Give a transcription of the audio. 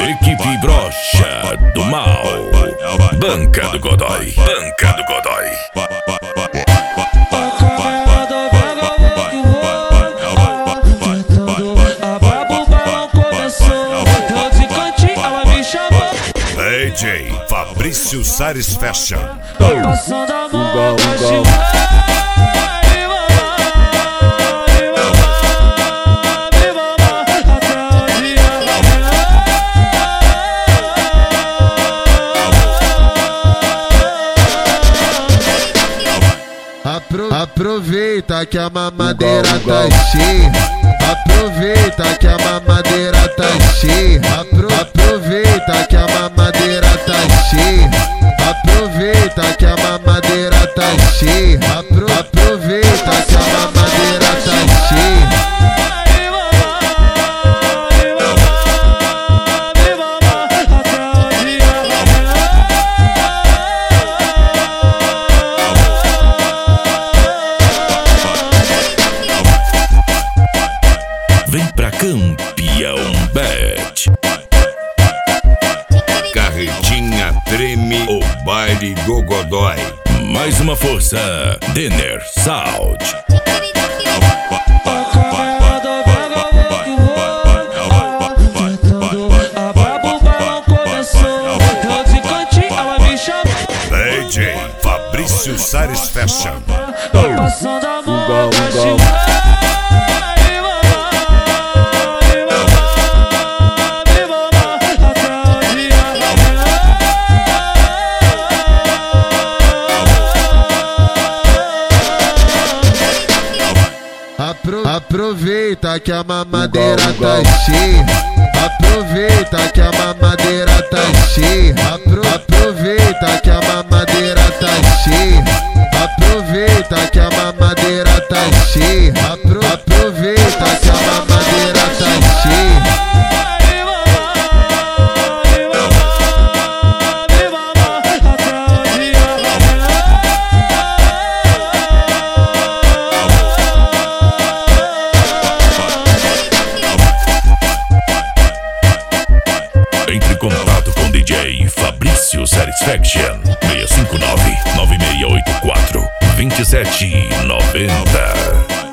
Equipe Brocha do Mal. Banca do Godoy. Banca do Godoy. DJ Fabrício Sares Fashion. Aproveita que a mamadeira tá cheia. Aproveita que a mamadeira tá cheia. Aproveita que a mamadeira tá cheia. Aproveita que a mamadeira tá cheia. Aproveita que a mamadeira tá cheia. Vem pra Campeão Bet. Carretinha treme o baile do Godoy. Mais uma força, Denner Sound. DJ Fabrício Sares Fashion. Aproveita que a mamadeira tá cheia. Aproveita que a mamadeira tá cheia. Aproveita que a mamadeira tá cheia. Aproveita que a mamadeira tá cheia. Aproveita que a mamadeira tá cheia. Entre em contato com DJ Fabrício Satisfaction 659-9684-2790.